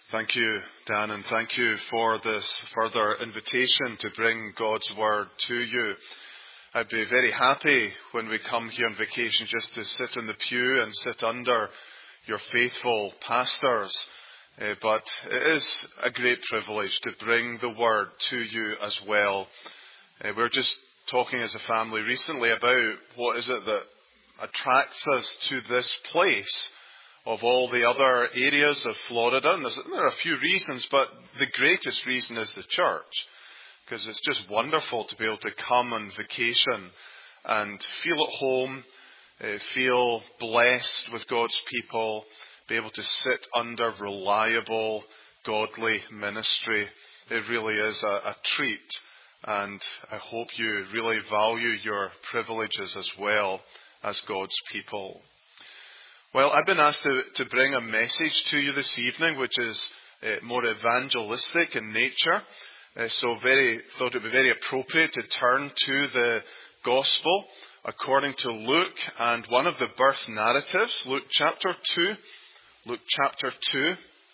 Thank you, Dan, and thank you for this further invitation to bring God's Word to you. I'd be very happy when we come here on vacation just to sit in the pew and sit under your faithful pastors. But it is a great privilege to bring the Word to you as well. We're just talking as a family recently about what is it that attracts us to this place of all the other areas of Florida. And there are a few reasons, but the greatest reason is the church. Because it's just wonderful to be able to come on vacation and feel at home, feel blessed with God's people, be able to sit under reliable, godly ministry. It really is a treat. And I hope you really value your privileges as well as God's people. Well, I've been asked to bring a message to you this evening, which is more evangelistic in nature. So thought it would be very appropriate to turn to the Gospel according to Luke and one of the birth narratives, Luke chapter 2. Luke chapter 2.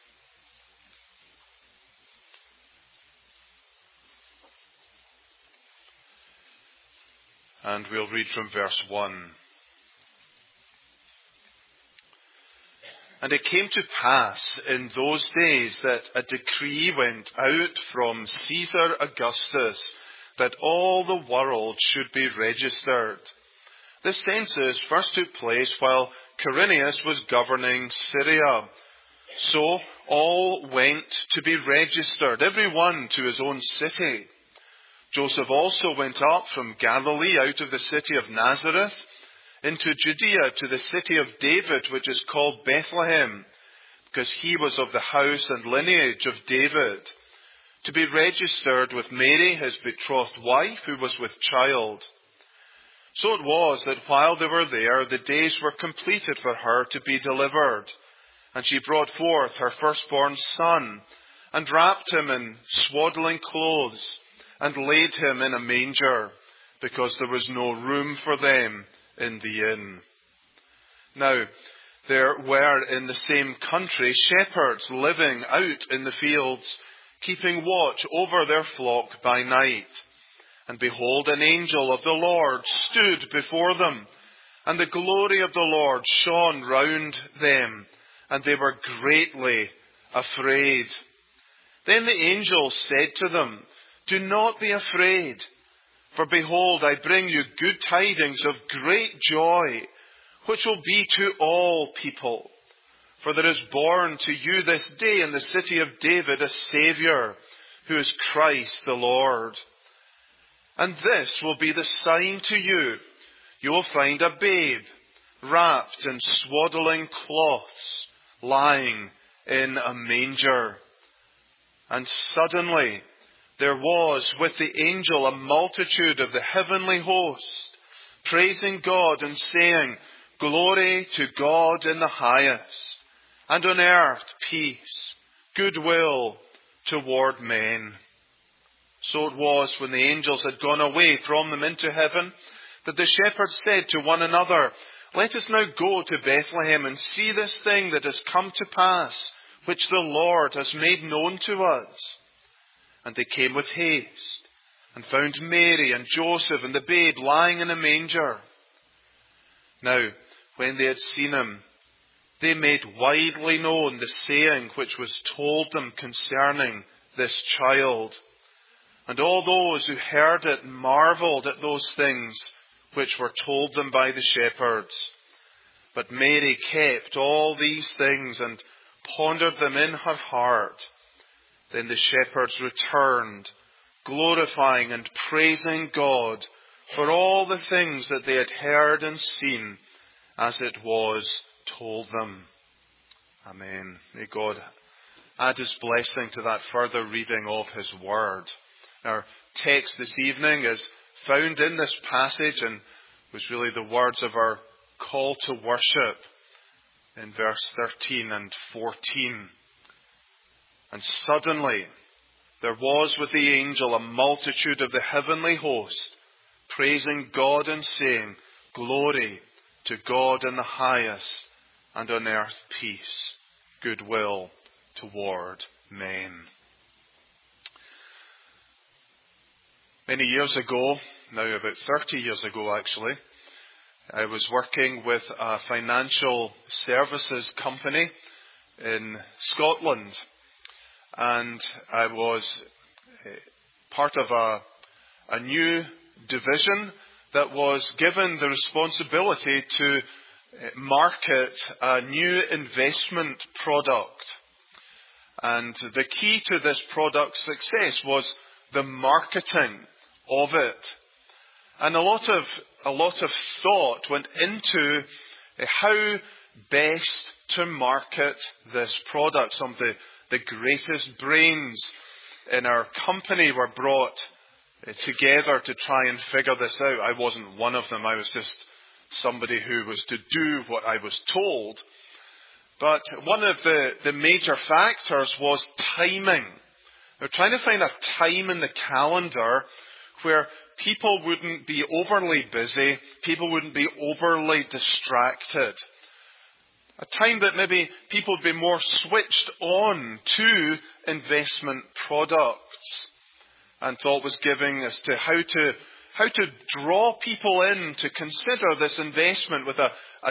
And we'll read from verse 1. And it came to pass in those days that a decree went out from Caesar Augustus that all the world should be registered. This census first took place while Quirinius was governing Syria. So all went to be registered, every one to his own city. Joseph also went up from Galilee out of the city of Nazareth into Judea to the city of David, which is called Bethlehem, because he was of the house and lineage of David, to be registered with Mary, his betrothed wife, who was with child. So it was that while they were there, the days were completed for her to be delivered. And she brought forth her firstborn son, and wrapped him in swaddling clothes, and laid him in a manger, because there was no room for them in the inn. Now, there were in the same country shepherds living out in the fields, keeping watch over their flock by night. And behold, an angel of the Lord stood before them, and the glory of the Lord shone round them, and they were greatly afraid. Then the angel said to them, "Do not be afraid. For behold, I bring you good tidings of great joy, which will be to all people. For there is born to you this day in the city of David a Saviour, who is Christ the Lord. And this will be the sign to you. You will find a babe wrapped in swaddling cloths, lying in a manger." And suddenly there was with the angel a multitude of the heavenly host, praising God and saying, "Glory to God in the highest, and on earth peace, goodwill toward men." So it was when the angels had gone away from them into heaven, that the shepherds said to one another, "Let us now go to Bethlehem and see this thing that has come to pass, which the Lord has made known to us." And they came with haste, and found Mary and Joseph and the babe lying in a manger. Now, when they had seen him, they made widely known the saying which was told them concerning this child. And all those who heard it marveled at those things which were told them by the shepherds. But Mary kept all these things and pondered them in her heart. Then the shepherds returned, glorifying and praising God for all the things that they had heard and seen as it was told them. Amen. May God add his blessing to that further reading of his word. Our text this evening is found in this passage and was really the words of our call to worship in verse 13 and 14. And suddenly there was with the angel a multitude of the heavenly host, praising God and saying, "Glory to God in the highest, and on earth peace, goodwill toward men. Many years ago, now about 30 years ago actually, I was working with a financial services company in Scotland, and I was part of a new division that was given the responsibility to market a new investment product. And the key to this product's success was the marketing of it. And a lot of thought went into how best to market this product. Some of the greatest brains in our company were brought together to try and figure this out. I wasn't one of them. I was just somebody who was to do what I was told. But one of the major factors was timing. They're trying to find a time in the calendar where people wouldn't be overly busy, people wouldn't be overly distracted. A time that maybe people would be more switched on to investment products. And thought was giving as to how to draw people in to consider this investment with a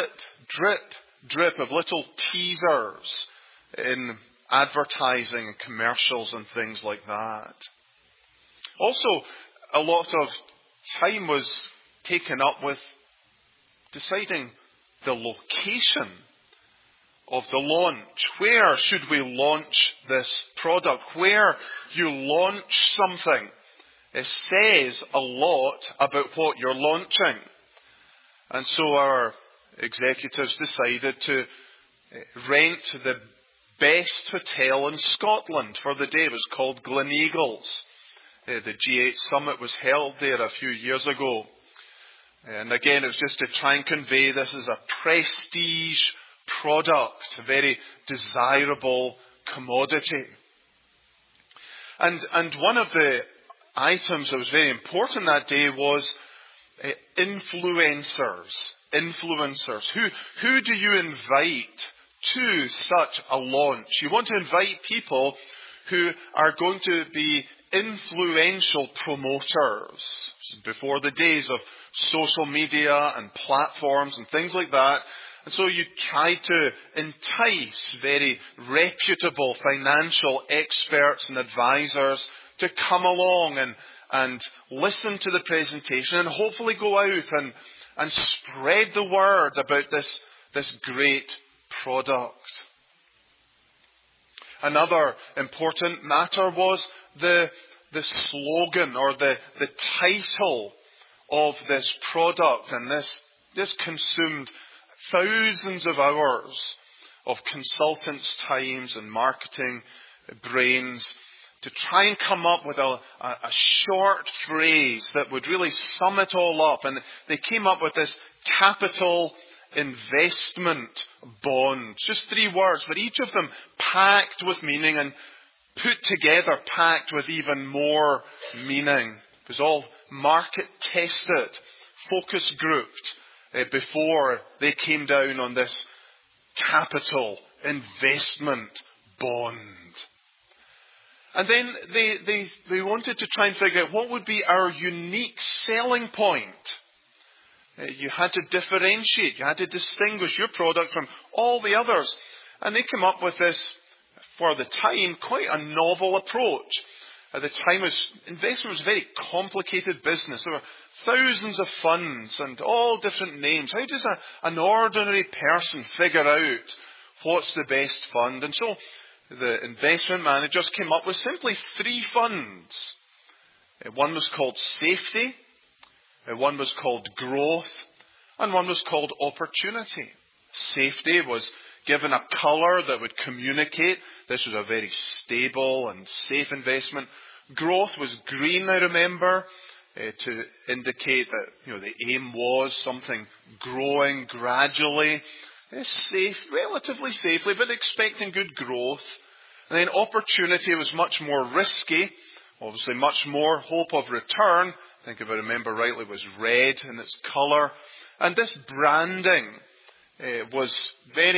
drip of little teasers in advertising and commercials and things like that. Also, a lot of time was taken up with deciding the location of the launch. Where should we launch this product? Where you launch something, it says a lot about what you're launching. And so our executives decided to rent the best hotel in Scotland for the day. It was called Gleneagles. The G8 Summit was held there a few years ago. And again, it was just to try and convey this as a prestige product, a very desirable commodity. And one of the items that was very important that day was influencers. Who do you invite to such a launch? You want to invite people who are going to be influential promoters. Before the days of social media and platforms and things like that. And so you try to entice very reputable financial experts and advisors to come along and listen to the presentation and hopefully go out and spread the word about this great product. Another important matter was the slogan or the title of this product, and this consumed thousands of hours of consultants' times and marketing brains to try and come up with a short phrase that would really sum it all up. And they came up with this capital investment bond. Just 3 words, but each of them packed with meaning and put together, packed with even more meaning. It was all market tested, focus grouped before they came down on this capital investment bond. And then they wanted to try and figure out what would be our unique selling point. You had to differentiate, you had to distinguish your product from all the others. And they came up with this, for the time, quite a novel approach. At the time, investment was a very complicated business. There were thousands of funds and all different names. How does an ordinary person figure out what's the best fund? And so the investment managers came up with simply 3 funds. One was called Safety, one was called Growth, and one was called Opportunity. Safety was given a colour that would communicate this was a very stable and safe investment. Growth was green, I remember, to indicate that the aim was something growing gradually, safe, relatively safely, but expecting good growth. And then Opportunity was much more risky, obviously much more hope of return. I think if I remember rightly, it was red in its colour. And this branding was very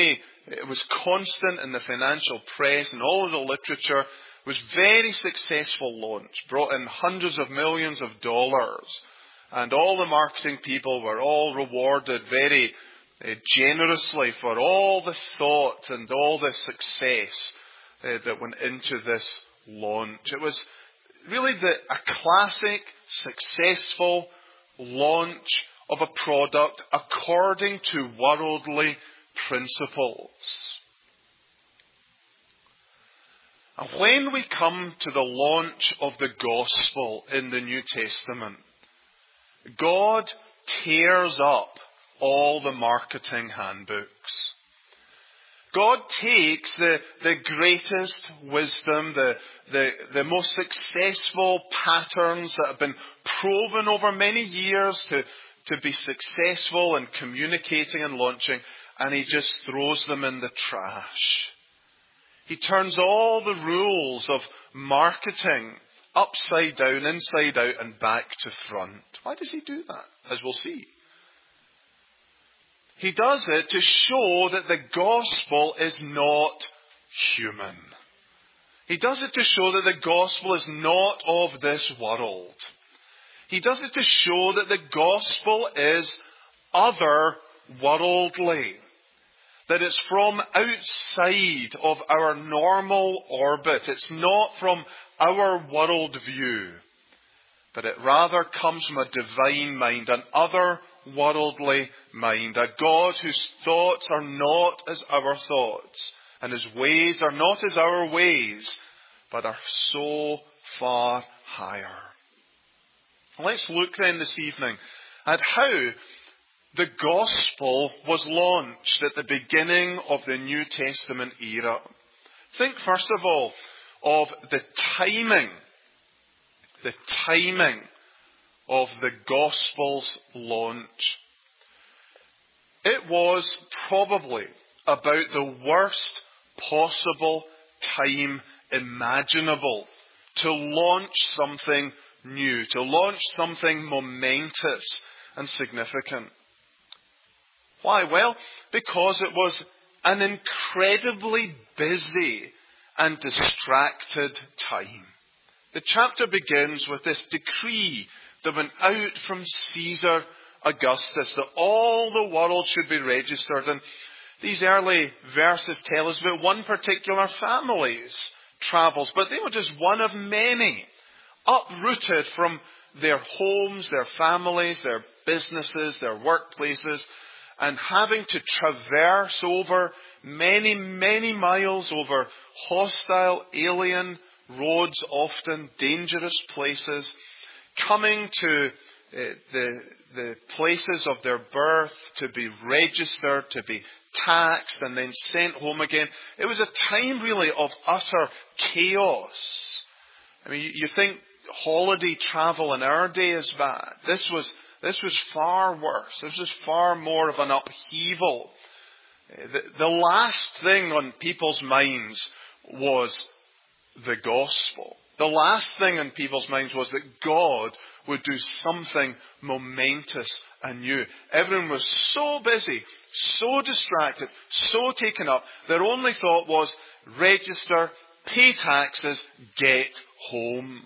It was constant in the financial press and all of the literature. It was very successful launch, brought in hundreds of millions of dollars. And all the marketing people were all rewarded very generously for all the thought and all the success that went into this launch. It was really a classic, successful launch of a product according to worldly principles. And when we come to the launch of the gospel in the New Testament, God tears up all the marketing handbooks. God takes the greatest wisdom, the most successful patterns that have been proven over many years to be successful in communicating and launching, and He just throws them in the trash. He turns all the rules of marketing upside down, inside out, and back to front. Why does He do that? As we'll see. He does it to show that the gospel is not human. He does it to show that the gospel is not of this world. He does it to show that the gospel is otherworldly. That it's from outside of our normal orbit. It's not from our worldview. But it rather comes from a divine mind, an otherworldly mind. A God whose thoughts are not as our thoughts. And His ways are not as our ways, but are so far higher. Let's look then this evening at how the gospel was launched at the beginning of the New Testament era. Think first of all of the timing of the gospel's launch. It was probably about the worst possible time imaginable to launch something new, to launch something momentous and significant. Why? Well, because it was an incredibly busy and distracted time. The chapter begins with this decree that went out from Caesar Augustus that all the world should be registered. And these early verses tell us about one particular family's travels, but they were just one of many, uprooted from their homes, their families, their businesses, their workplaces, and having to traverse over many, many miles over hostile, alien roads, often dangerous places, coming to the places of their birth to be registered, to be taxed, and then sent home again. It was a time really of utter chaos. I mean, you think holiday travel in our day is bad. This was far worse. This was far more of an upheaval. The last thing on people's minds was the gospel. The last thing on people's minds was that God would do something momentous and new. Everyone was so busy, so distracted, so taken up. Their only thought was register, pay taxes, get home.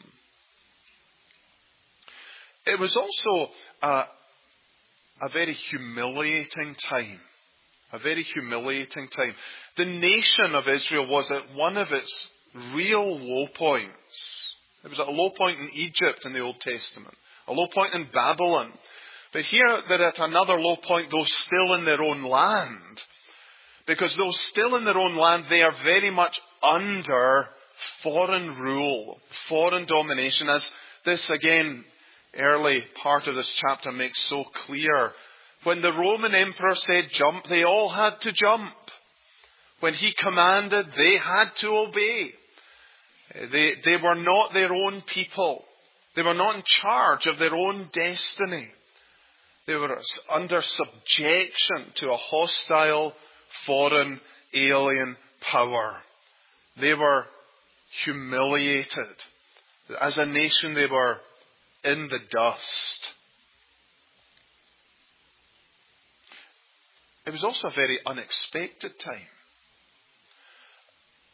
It was also a very humiliating time. A very humiliating time. The nation of Israel was at one of its real low points. It was at a low point in Egypt in the Old Testament. A low point in Babylon. But here they're at another low point, though still in their own land. Because though still in their own land, they are very much under foreign rule, foreign domination. As this, again, early part of this chapter makes so clear. When the Roman emperor said jump, they all had to jump. When he commanded, they had to obey. They were not their own people. They were not in charge of their own destiny. They were under subjection to a hostile, foreign, alien power. They were humiliated. As a nation, they were in the dust. It was also a very unexpected time.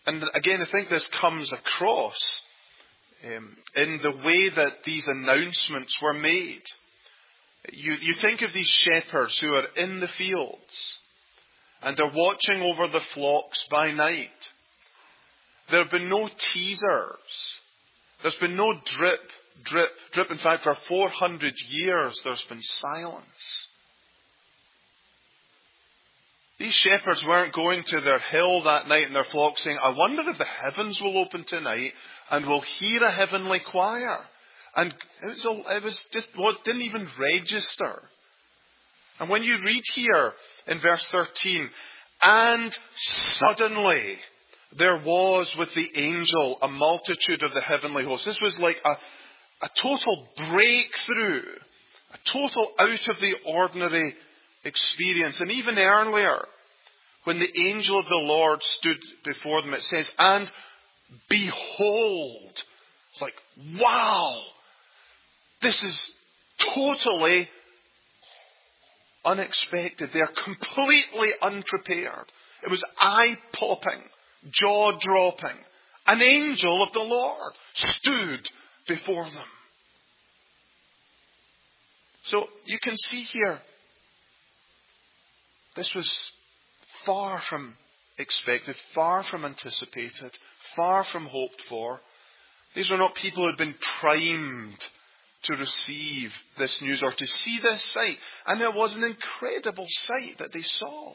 And again, I think this comes across in the way that these announcements were made. You think of these shepherds who are in the fields and they're watching over the flocks by night. There have been no teasers. There's been no drip, drip, drip. In fact, for 400 years there's been silence. These shepherds weren't going to their hill that night in their flock saying, I wonder if the heavens will open tonight and we'll hear a heavenly choir. And it was just what didn't even register. And when you read here in verse 13, and suddenly there was with the angel a multitude of the heavenly host. This was like a total breakthrough, a total out of the ordinary experience. And even earlier, when the angel of the Lord stood before them, it says, and behold. It's like, wow, this is totally unexpected. They're completely unprepared. It was eye-popping, jaw-dropping. An angel of the Lord stood before them. So you can see here, this was far from expected, far from anticipated, far from hoped for. These were not people who had been primed to receive this news or to see this sight. And it was an incredible sight that they saw.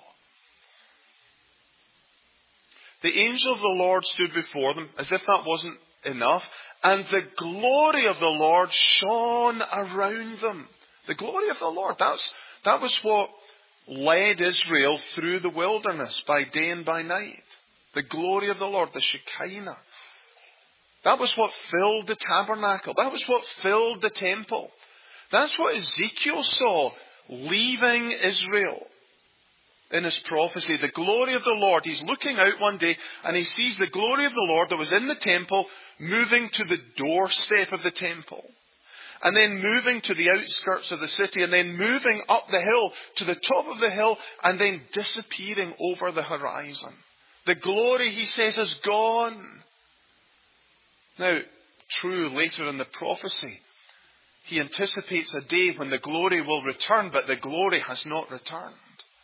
The angel of the Lord stood before them as if that wasn't enough. And the glory of the Lord shone around them. The glory of the Lord. That was what led Israel through the wilderness by day and by night. The glory of the Lord, the Shekinah. That was what filled the tabernacle. That was what filled the temple. That's what Ezekiel saw leaving Israel in his prophecy. The glory of the Lord. He's looking out one day and he sees the glory of the Lord that was in the temple moving to the doorstep of the temple. And then moving to the outskirts of the city. And then moving up the hill to the top of the hill. And then disappearing over the horizon. The glory, he says, is gone. Now, true, later in the prophecy, he anticipates a day when the glory will return, but the glory has not returned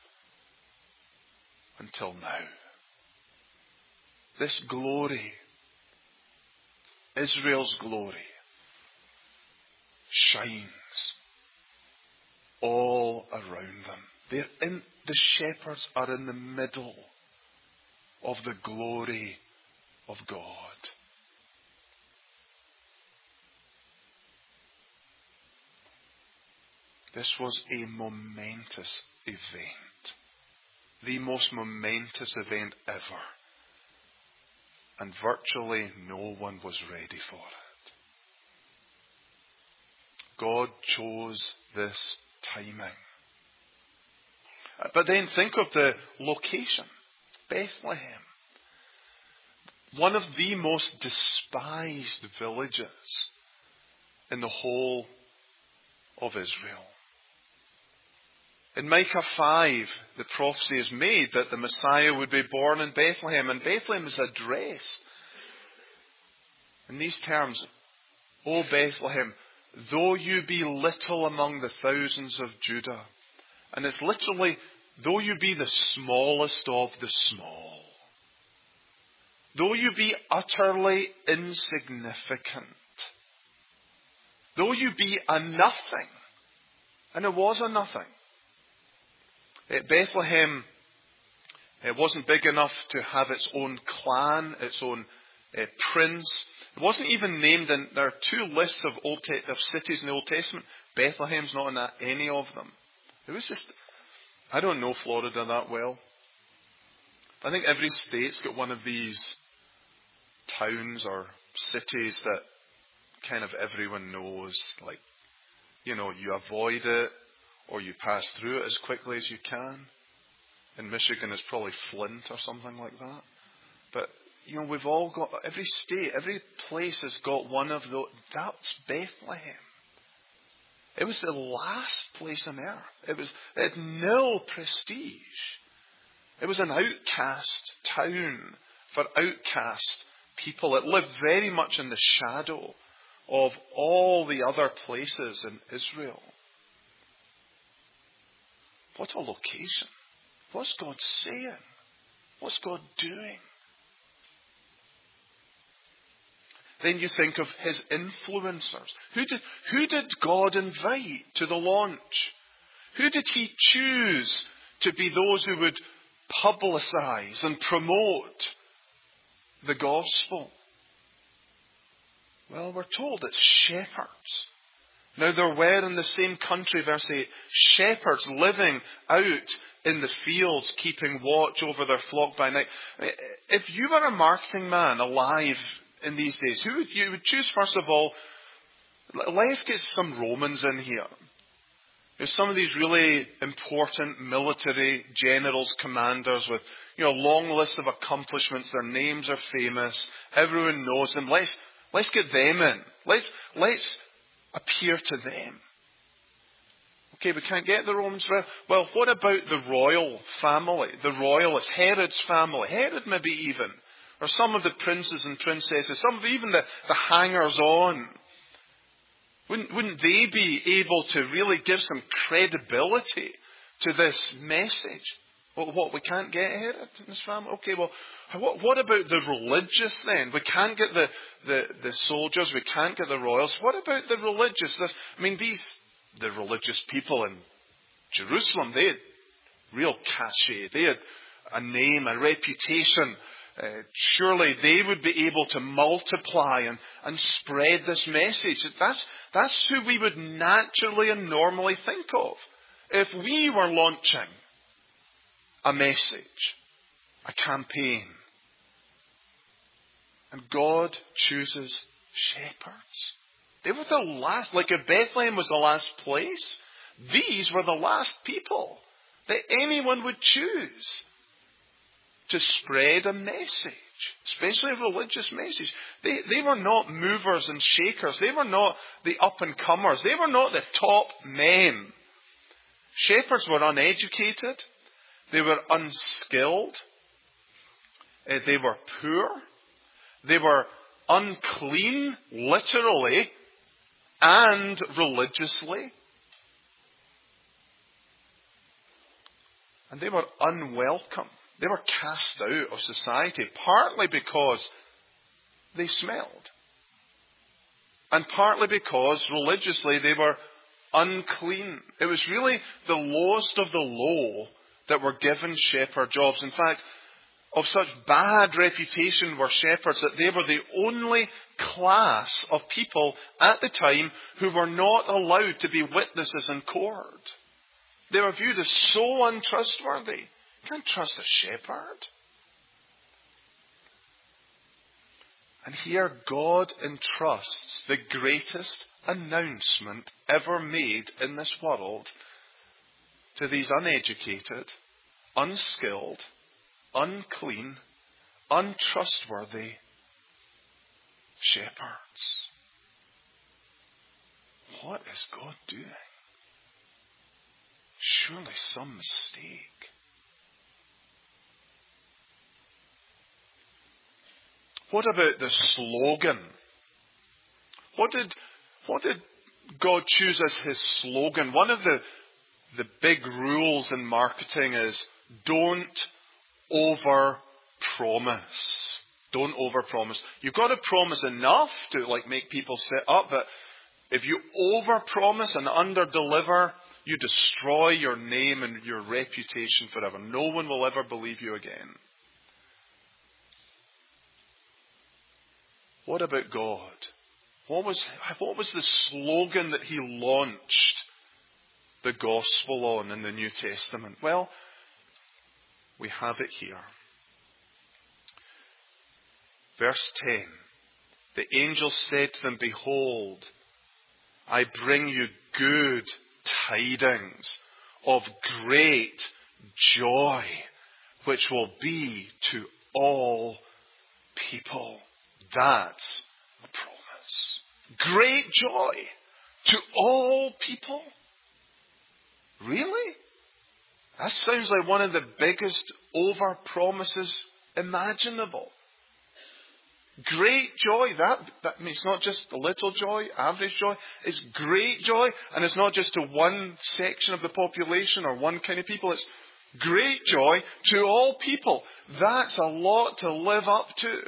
until now. This glory, Israel's glory, shines all around them. The shepherds are in the middle of the glory of God. This was a momentous event. The most momentous event ever. And virtually no one was ready for it. God chose this timing. But then think of the location. Bethlehem. One of the most despised villages in the whole of Israel. In Micah 5, the prophecy is made that the Messiah would be born in Bethlehem. And Bethlehem is addressed in these terms. O Bethlehem, though you be little among the thousands of Judah. And it's literally, though you be the smallest of the small. Though you be utterly insignificant. Though you be a nothing. And it was a nothing. Bethlehem, it wasn't big enough to have its own clan, its own prince. It wasn't even named in, there are two lists of cities in the Old Testament. Bethlehem's not in any of them. It was just, I don't know Florida that well. I think every state's got one of these towns or cities that kind of everyone knows. Like, you avoid it. Or you pass through it as quickly as you can. In Michigan, it's probably Flint or something like that. But, we've all got, every state, every place has got one of those. That's Bethlehem. It was the last place on earth. It had nil prestige. It was an outcast town for outcast people that live very much in the shadow of all the other places in Israel. What a location. What's God saying? What's God doing? Then you think of his influencers. Who did God invite to the launch? Who did he choose to be those who would publicize and promote the gospel? Well, we're told it's shepherds. Now there were in the same country, verse 8, shepherds living out in the fields, keeping watch over their flock by night. If you were a marketing man alive in these days, who would you would choose first of all? Let's get some Romans in here. There's some of these really important military generals, commanders with a long list of accomplishments. Their names are famous. Everyone knows them. Let's get them in. Let's appear to them. Okay, we can't get the Romans. Well, what about the royal family? The royalists, Herod's family. Herod maybe even. Or some of the princes and princesses. Some of even the hangers-on. Wouldn't they be able to really give some credibility to this message? Well, what, we can't get Herod in his family? Okay, well, what about the religious then? We can't get the soldiers, we can't get the royals. What about the religious? The religious people in Jerusalem, they had real cachet. They had a name, a reputation. Surely they would be able to multiply and spread this message. That's who we would naturally and normally think of if we were launching a message, a campaign. And God chooses shepherds. They were the last, like if Bethlehem was the last place, these were the last people that anyone would choose to spread a message, especially a religious message. They were not movers and shakers. They were not the up-and-comers. They were not the top men. Shepherds were uneducated. They were unskilled. They were poor. They were unclean, literally, and religiously. And they were unwelcome. They were cast out of society, partly because they smelled. And partly because religiously they were unclean. It was really the lowest of the low that were given shepherd jobs. In fact, of such bad reputation were shepherds that they were the only class of people at the time who were not allowed to be witnesses in court. They were viewed as so untrustworthy. You can't trust a shepherd. And here God entrusts the greatest announcement ever made in this world to these uneducated, unskilled, unclean, untrustworthy shepherds. What is God doing? Surely some mistake. What about the slogan? What did God choose as his slogan? One of the big rules in marketing is don't over-promise. Don't over-promise. You've got to promise enough to make people sit up, but if you over-promise and under-deliver, you destroy your name and your reputation forever. No one will ever believe you again. What about God? What was the slogan that he launched the gospel on in the New Testament? Well, we have it here. Verse 10. The angel said to them, "Behold, I bring you good tidings of great joy, which will be to all people." That's a promise. Great joy to all people. Really? That sounds like one of the biggest over-promises imaginable. Great joy. That means not just a little joy, average joy. It's great joy. And it's not just to one section of the population or one kind of people. It's great joy to all people. That's a lot to live up to.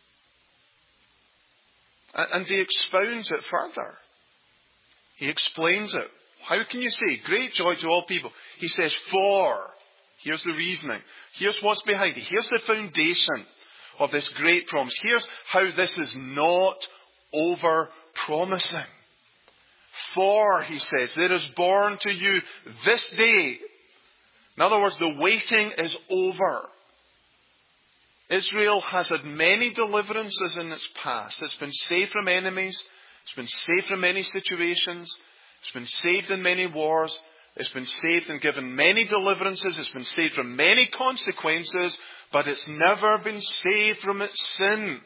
And he expounds it further. He explains it. How can you say great joy to all people? He says, for. Here's the reasoning. Here's what's behind it. Here's the foundation of this great promise. Here's how this is not over-promising. For, he says, there is born to you this day. In other words, the waiting is over. Israel has had many deliverances in its past. It's been saved from enemies. It's been saved from many situations. It's been saved in many wars. It's been saved and given many deliverances. It's been saved from many consequences. But it's never been saved from its sins.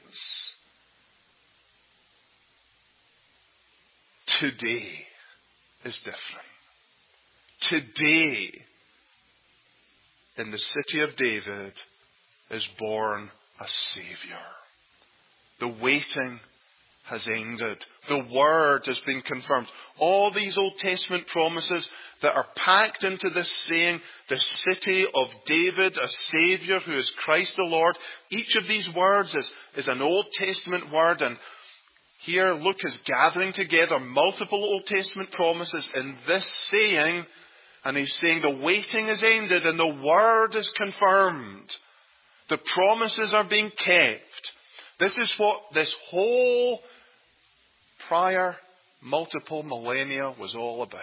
Today is different. Today, in the city of David, is born a Saviour. The waiting has ended. The Word has been confirmed. All these Old Testament promises that are packed into this saying, the city of David, a Saviour who is Christ the Lord. Each of these words is an Old Testament word, and here Luke is gathering together multiple Old Testament promises in this saying, and he's saying the waiting is ended and the Word is confirmed. The promises are being kept. This is what this whole prior multiple millennia was all about.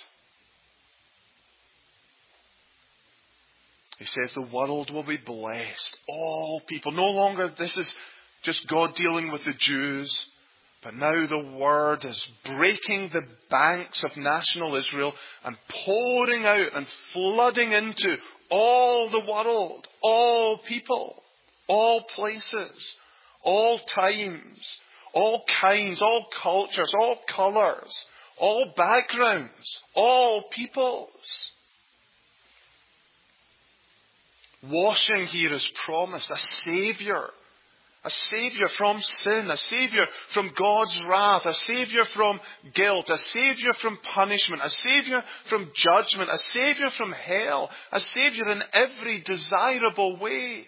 He says the world will be blessed. All people. No longer this is just God dealing with the Jews. But now the Word is breaking the banks of national Israel and pouring out and flooding into all the world, all people, all places, all times, all kinds, all cultures, all colours, all backgrounds, all peoples. Washing here is promised, a Saviour. A Saviour from sin, a Saviour from God's wrath, a Saviour from guilt, a Saviour from punishment, a Saviour from judgment, a Saviour from hell, a Saviour in every desirable way.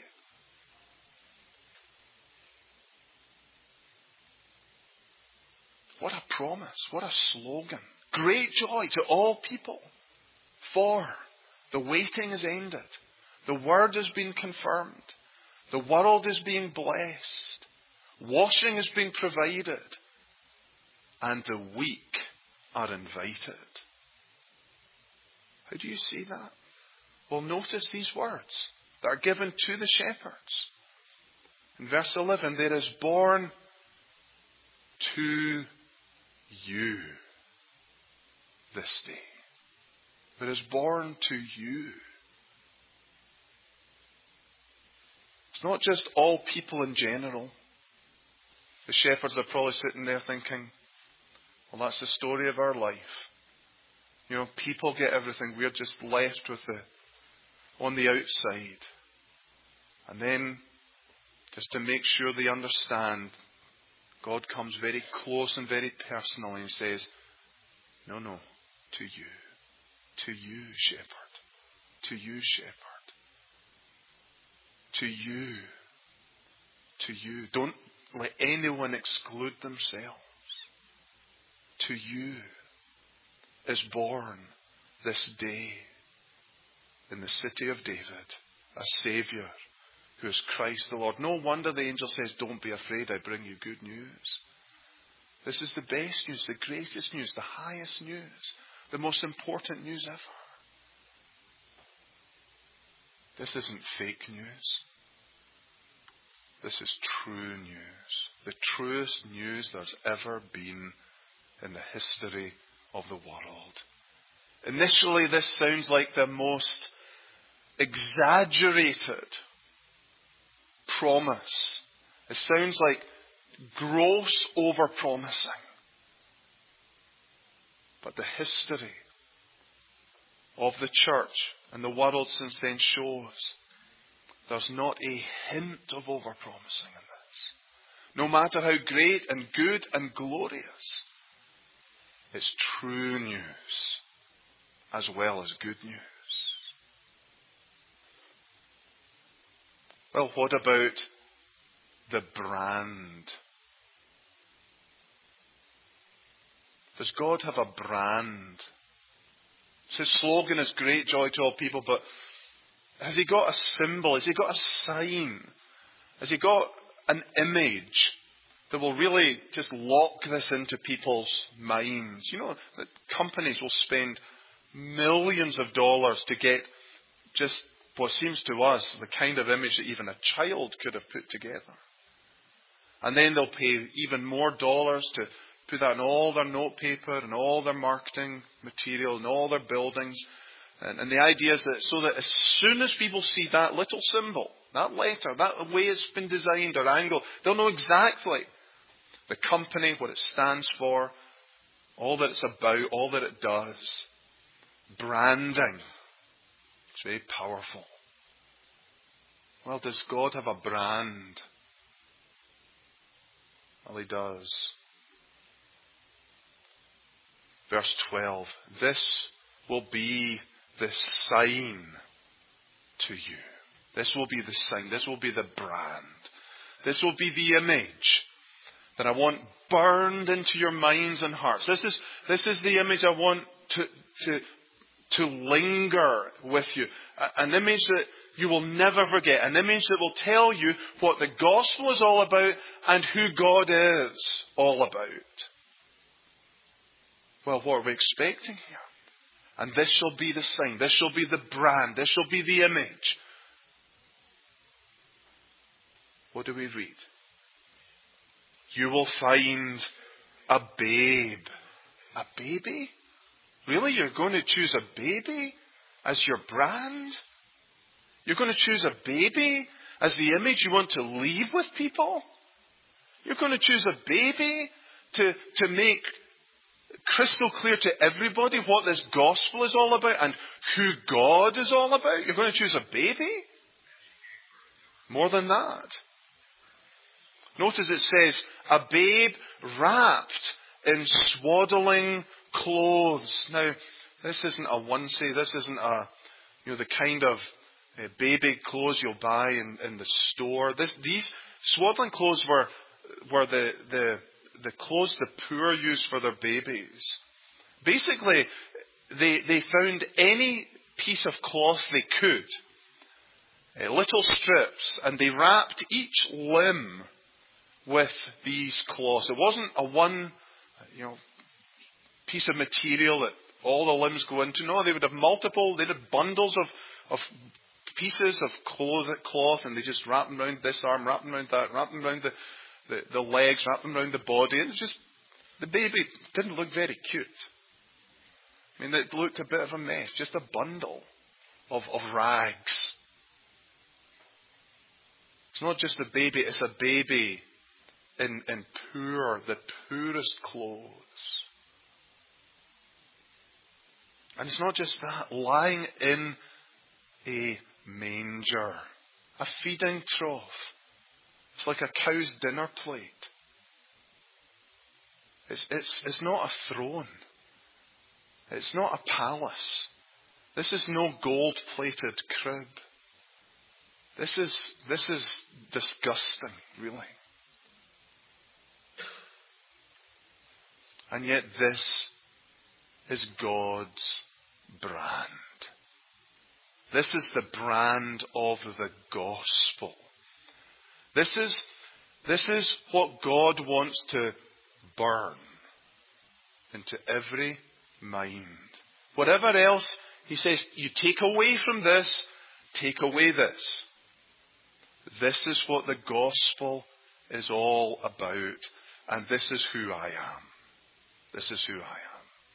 What a promise, what a slogan. Great joy to all people. For the waiting is ended. The Word has been confirmed. The world is being blessed. Washing is being provided. And the weak are invited. How do you see that? Well, notice these words that are given to the shepherds. In verse 11, there is born to you this day. There is born to you. It's not just all people in general. The shepherds are probably sitting there thinking, well, that's the story of our life. You know, people get everything. We're just left with on the outside. And then, just to make sure they understand, God comes very close and very personal and He says, no, to you. To you, shepherd. To you, shepherd. To you. To you. Don't let anyone exclude themselves. To you is born this day in the city of David a Saviour who is Christ the Lord. No wonder the angel says, don't be afraid, I bring you good news. This is the best news, the greatest news, the highest news, the most important news ever. This isn't fake news. This is true news. The truest news there's ever been in the history of the world. Initially, this sounds like the most exaggerated promise. It sounds like gross over-promising. But the history of the church and the world since then shows there's not a hint of over-promising in this. no matter how great and good and glorious, it's true news as well as good news. Well, what about the brand? Does God have a brand? His slogan is great joy to all people, but has he got a symbol? Has he got a sign? Has he got an image that will really just lock this into people's minds? You know, that companies will spend millions of dollars to get just what seems to us the kind of image that even a child could have put together. And then they'll pay even more dollars to put that in all their notepaper and all their marketing material and all their buildings. And the idea is that so that as soon as people see that little symbol, that letter, that way it's been designed or angled, they'll know exactly the company, what it stands for, all that it's about, all that it does. Branding. It's very powerful. Well, does God have a brand? Well, he does. Verse 12. This will be the sign to you. This will be the sign. This will be the brand. This will be the image that I want burned into your minds and hearts. This is the image I want to linger with you. An image that you will never forget. An image that will tell you what the gospel is all about and who God is all about. Well, what are we expecting here? And this shall be the sign. This shall be the brand. This shall be the image. What do we read? You will find a babe. A baby? Really? You're going to choose a baby as your brand? You're going to choose a baby as the image you want to leave with people? You're going to choose a baby to make crystal clear to everybody what this gospel is all about and who God is all about? You're going to choose a baby? More than that. Notice it says, a babe wrapped in swaddling clothes. Now, this isn't a onesie. This isn't the kind of baby clothes you'll buy in the store. These swaddling clothes were the clothes the poor used for their babies. Basically, they found any piece of cloth they could, little strips, and they wrapped each limb with these cloths. It wasn't a one, piece of material that all the limbs go into. No, they would have multiple. They'd have bundles of pieces of cloth, and they just wrap them around this arm, wrap them around that, wrap them around the legs, wrap them around the body. And the baby didn't look very cute. I mean, it looked a bit of a mess, just a bundle of rags. It's not just a baby, it's a baby in the poorest clothes. And it's not just that, lying in a manger, a feeding trough. It's like a cow's dinner plate. It's not a throne. It's not a palace. This is no gold-plated crib. This is disgusting, really. And yet this is God's brand. This is the brand of the gospel. This is what God wants to burn into every mind. Whatever else, he says, you take away from this, take away this. This is what the gospel is all about. And this is who I am. This is who I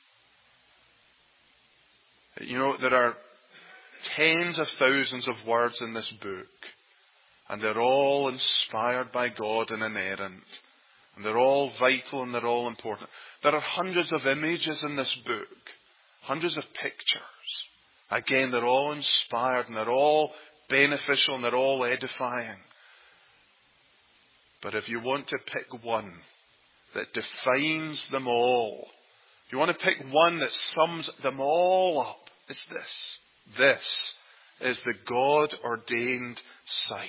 am. There are tens of thousands of words in this book. And they're all inspired by God and inerrant. And they're all vital and they're all important. There are hundreds of images in this book. Hundreds of pictures. Again, they're all inspired and they're all beneficial and they're all edifying. But if you want to pick one that defines them all, if you want to pick one that sums them all up, it's this. This is the God-ordained sign.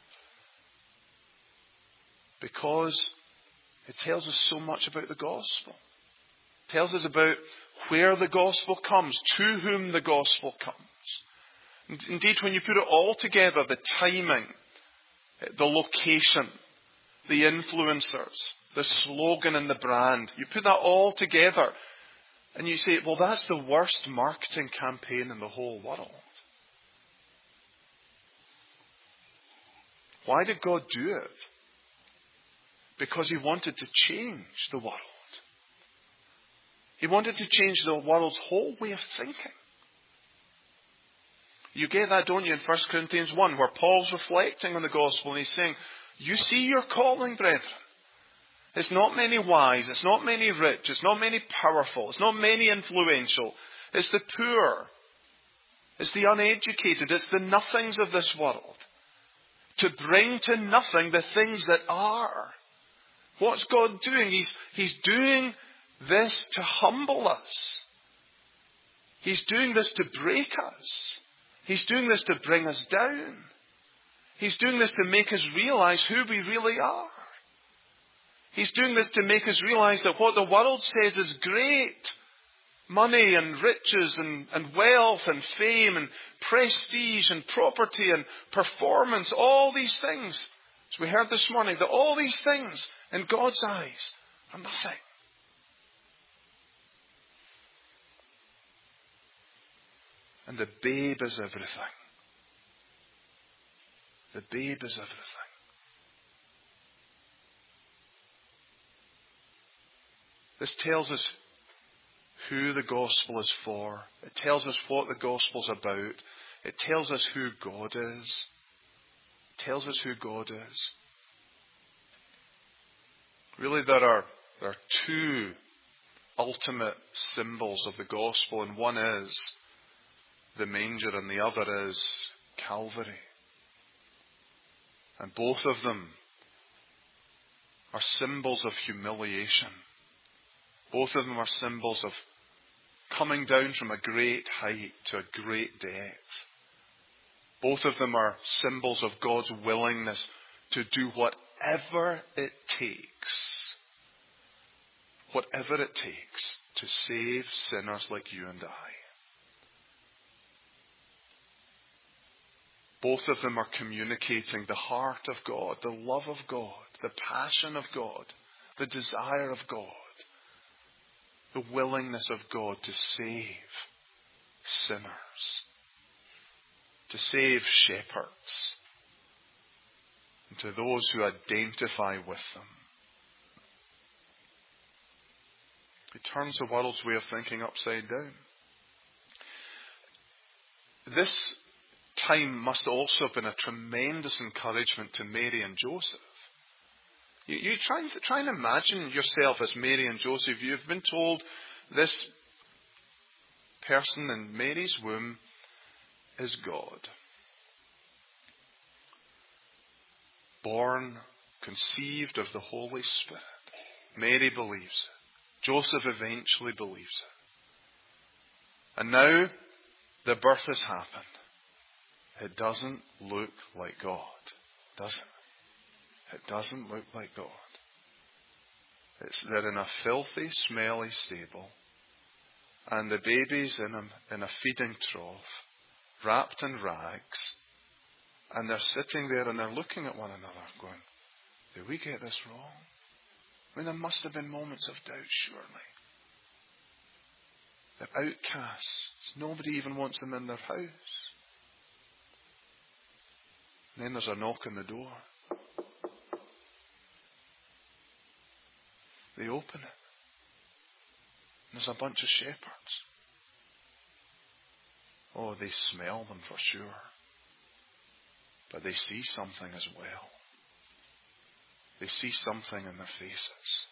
Because it tells us so much about the gospel. It tells us about where the gospel comes, to whom the gospel comes. Indeed, when you put it all together, the timing, the location, the influencers, the slogan and the brand, you put that all together and you say, well, that's the worst marketing campaign in the whole world. Why did God do it? Because He wanted to change the world. He wanted to change the world's whole way of thinking. You get that, don't you, in 1 Corinthians 1, where Paul's reflecting on the gospel and he's saying, you see your calling, brethren. It's not many wise, it's not many rich, it's not many powerful, it's not many influential. It's the poor, it's the uneducated, it's the nothings of this world. To bring to nothing the things that are. What's God doing? He's doing this to humble us. He's doing this to break us. He's doing this to bring us down. He's doing this to make us realize who we really are. He's doing this to make us realize that what the world says is great, money and riches and wealth and fame and prestige and property and performance, all these things, as we heard this morning, that all these things in God's eyes are nothing. And the babe is everything. The babe is everything. This tells us who the gospel is for. It tells us what the gospel's about. It tells us who God is. It tells us who God is. Really, there are two ultimate symbols of the gospel, and one is the manger and the other is Calvary. And both of them are symbols of humiliation. Both of them are symbols of coming down from a great height to a great depth. Both of them are symbols of God's willingness to do whatever it takes. Whatever it takes to save sinners like you and I. Both of them are communicating the heart of God, the love of God, the passion of God, the desire of God, the willingness of God to save sinners, to save shepherds, and to those who identify with them. It turns the world's way of thinking upside down. This time must also have been a tremendous encouragement to Mary and Joseph. You try and imagine yourself as Mary and Joseph. You've been told this person in Mary's womb is God. Born, conceived of the Holy Spirit. Mary believes it. Joseph eventually believes it. And now the birth has happened. It doesn't look like God, does it? It doesn't look like God. They're in a filthy, smelly stable, and the baby's in a feeding trough, wrapped in rags, and they're sitting there and they're looking at one another going, did we get this wrong? I mean, there must have been moments of doubt, surely. They're outcasts. Nobody even wants them in their house. And then there's a knock on the door. They open it. And there's a bunch of shepherds. Oh, they smell them for sure. But they see something as well. They see something in their faces.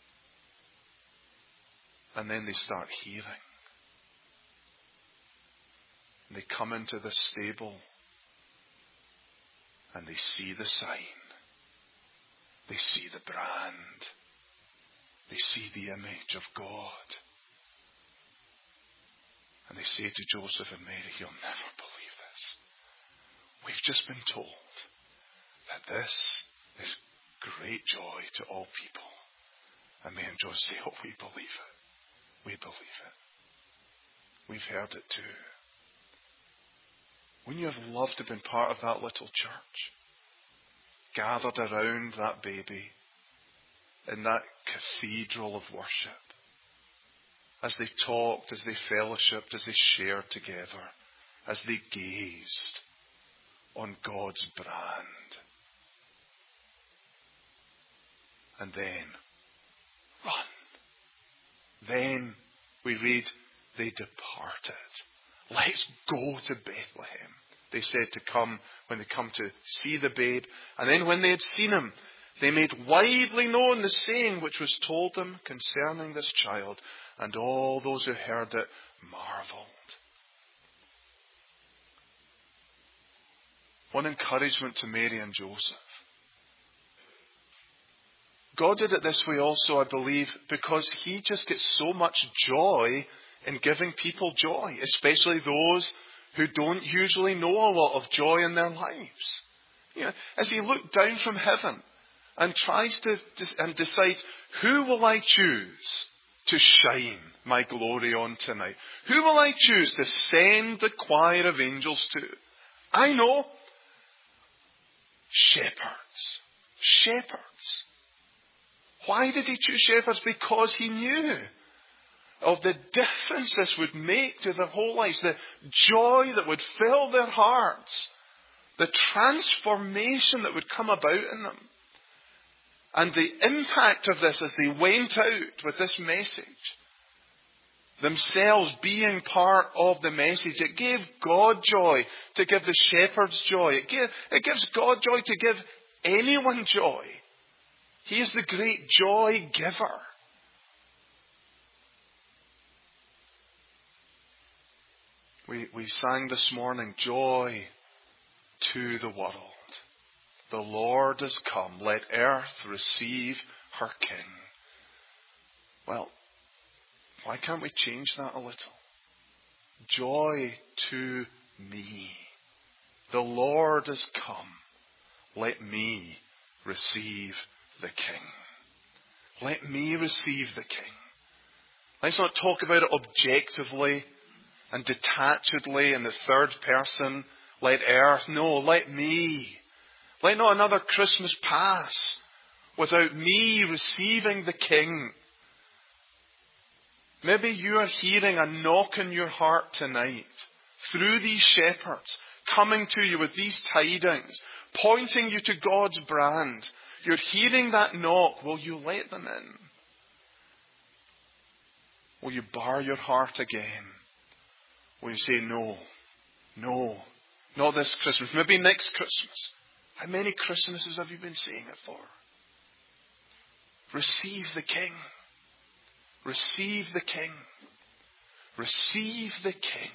And then they start hearing. And they come into the stable and they see the sign. They see the brand. They see the image of God. And they say to Joseph and Mary, you'll never believe this. We've just been told that this is great joy to all people. And Mary and Joseph say, oh, we believe it. We believe it. We've heard it too. Wouldn't you have loved to have been part of that little church? Gathered around that baby in that cathedral of worship. As they talked, as they fellowshipped, as they shared together, as they gazed on God's brand. And then, run. Then we read, they departed. Let's go to Bethlehem. They said to come when they come to see the babe. And then when they had seen him, they made widely known the saying which was told them concerning this child. And all those who heard it marveled. One encouragement to Mary and Joseph. God did it this way also, I believe, because He just gets so much joy in giving people joy, especially those who don't usually know a lot of joy in their lives. You know, as He looked down from heaven and tries to and decides, who will I choose to shine my glory on tonight? Who will I choose to send the choir of angels to? I know. Shepherds. Shepherds. Why did He choose shepherds? Because He knew of the difference this would make to their whole lives, the joy that would fill their hearts, the transformation that would come about in them. And the impact of this as they went out with this message, themselves being part of the message, it gave God joy to give the shepherds joy. It gives God joy to give anyone joy. He is the great joy giver. We sang this morning, joy to the world. The Lord is come. Let earth receive her King. Well, why can't we change that a little? Joy to me. The Lord is come. Let me receive the King. Let me receive the King. Let's not talk about it objectively and detachedly in the third person. Let earth. No, let me. Let not another Christmas pass without me receiving the King. Maybe you are hearing a knock in your heart tonight through these shepherds coming to you with these tidings, pointing you to God's brand. You're hearing that knock. Will you let them in? Will you bar your heart again? Will you say, no, not this Christmas, maybe next Christmas? How many Christmases have you been saying it for? Receive the King. Receive the King. Receive the King.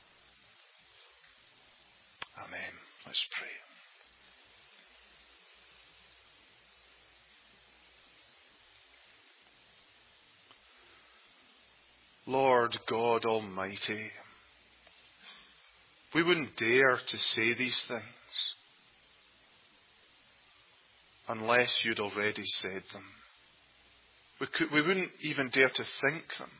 Amen. Let's pray. Lord God Almighty, we wouldn't dare to say these things unless you'd already said them. We wouldn't even dare to think them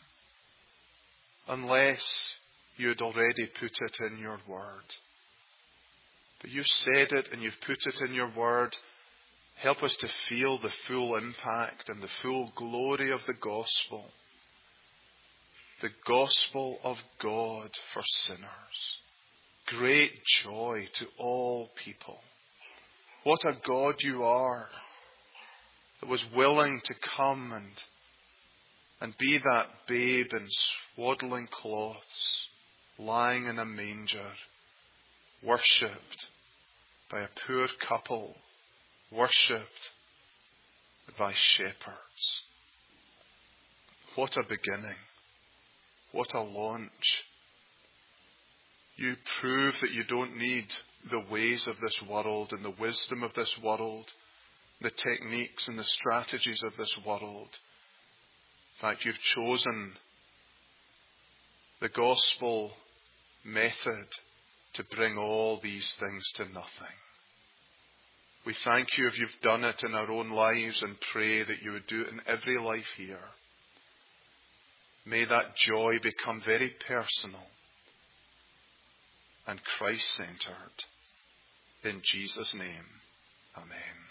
unless you'd already put it in your word. But you've said it and you've put it in your word. Help us to feel the full impact and the full glory of the gospel. The gospel of God for sinners. Great joy to all people. What a God you are that was willing to come and be that babe in swaddling cloths, lying in a manger, worshipped by a poor couple, worshipped by shepherds. What a beginning. What a launch. You prove that you don't need the ways of this world and the wisdom of this world the techniques and the strategies of this world. In fact, you've chosen the gospel method to bring all these things to nothing. We thank you if you've done it in our own lives and pray that you would do it in every life here. May that joy become very personal and Christ-centered. In Jesus' name, amen.